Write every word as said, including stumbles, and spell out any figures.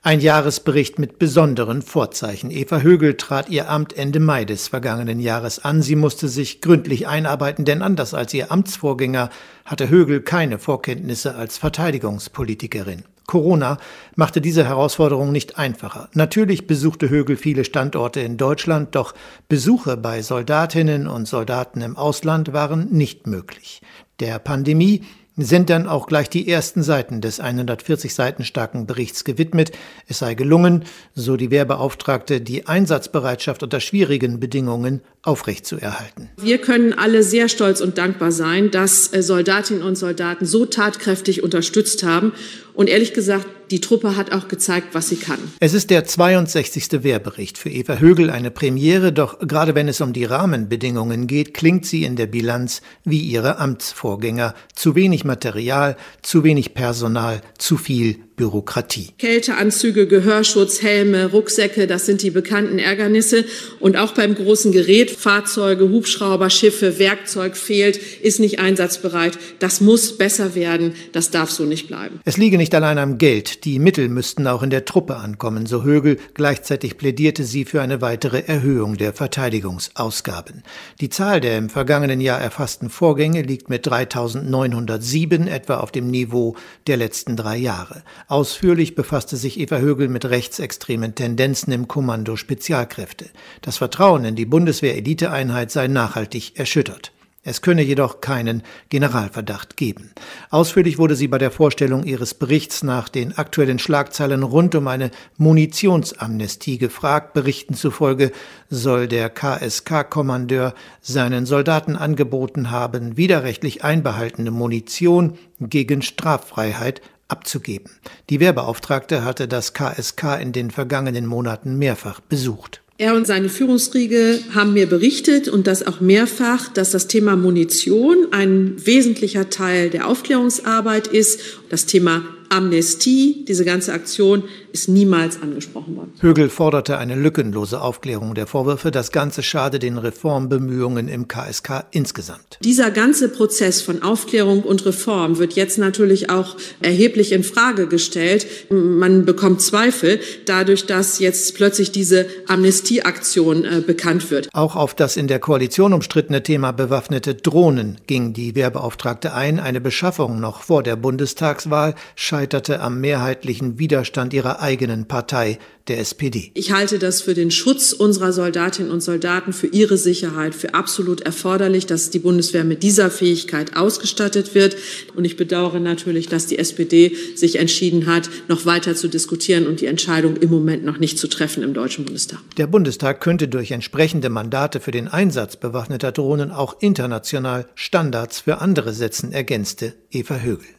Ein Jahresbericht mit besonderen Vorzeichen. Eva Högel trat ihr Amt Ende Mai des vergangenen Jahres an. Sie musste sich gründlich einarbeiten, denn anders als ihr Amtsvorgänger hatte Högel keine Vorkenntnisse als Verteidigungspolitikerin. Corona machte diese Herausforderung nicht einfacher. Natürlich besuchte Högel viele Standorte in Deutschland, doch Besuche bei Soldatinnen und Soldaten im Ausland waren nicht möglich. Der Pandemie sind dann auch gleich die ersten Seiten des hundertvierzig Seiten starken Berichts gewidmet. Es sei gelungen, so die Wehrbeauftragte, die Einsatzbereitschaft unter schwierigen Bedingungen aufrechtzuerhalten. Wir können alle sehr stolz und dankbar sein, dass Soldatinnen und Soldaten so tatkräftig unterstützt haben. Und ehrlich gesagt, die Truppe hat auch gezeigt, was sie kann. Es ist der zweiundsechzigste Wehrbericht für Eva Högel, eine Premiere. Doch gerade wenn es um die Rahmenbedingungen geht, klingt sie in der Bilanz wie ihre Amtsvorgänger. Zu wenig Material, zu wenig Personal, zu viel Bürokratie. Kälteanzüge, Gehörschutz, Helme, Rucksäcke, das sind die bekannten Ärgernisse. Und auch beim großen Gerät, Fahrzeuge, Hubschrauber, Schiffe, Werkzeug fehlt, ist nicht einsatzbereit. Das muss besser werden, das darf so nicht bleiben. Es liege nicht allein am Geld, die Mittel müssten auch in der Truppe ankommen, so Högel. Gleichzeitig plädierte sie für eine weitere Erhöhung der Verteidigungsausgaben. Die Zahl der im vergangenen Jahr erfassten Vorgänge liegt mit dreitausendneunhundertsieben etwa auf dem Niveau der letzten drei Jahre. Ausführlich befasste sich Eva Högel mit rechtsextremen Tendenzen im Kommando Spezialkräfte. Das Vertrauen in die Bundeswehr-Eliteeinheit sei nachhaltig erschüttert. Es könne jedoch keinen Generalverdacht geben. Ausführlich wurde sie bei der Vorstellung ihres Berichts nach den aktuellen Schlagzeilen rund um eine Munitionsamnestie gefragt. Berichten zufolge soll der K S K-Kommandeur seinen Soldaten angeboten haben, widerrechtlich einbehaltene Munition gegen Straffreiheit abzugeben. Die Wehrbeauftragte hatte das K S K in den vergangenen Monaten mehrfach besucht. Er und seine Führungsriege haben mir berichtet, und das auch mehrfach, dass das Thema Munition ein wesentlicher Teil der Aufklärungsarbeit ist. Das Thema Amnestie, diese ganze Aktion, ist niemals angesprochen worden. Högel forderte eine lückenlose Aufklärung der Vorwürfe. Das Ganze schade den Reformbemühungen im K S K insgesamt. Dieser ganze Prozess von Aufklärung und Reform wird jetzt natürlich auch erheblich in Frage gestellt. Man bekommt Zweifel dadurch, dass jetzt plötzlich diese Amnestieaktion äh, bekannt wird. Auch auf das in der Koalition umstrittene Thema bewaffnete Drohnen ging die Wehrbeauftragte ein. Eine Beschaffung noch vor der Bundestagswahl scheiterte am mehrheitlichen Widerstand ihrer eigenen Partei, der S P D. Ich halte das für den Schutz unserer Soldatinnen und Soldaten, für ihre Sicherheit, für absolut erforderlich, dass die Bundeswehr mit dieser Fähigkeit ausgestattet wird. Und ich bedauere natürlich, dass die S P D sich entschieden hat, noch weiter zu diskutieren und die Entscheidung im Moment noch nicht zu treffen im Deutschen Bundestag. Der Bundestag könnte durch entsprechende Mandate für den Einsatz bewaffneter Drohnen auch international Standards für andere setzen, ergänzte Eva Högel.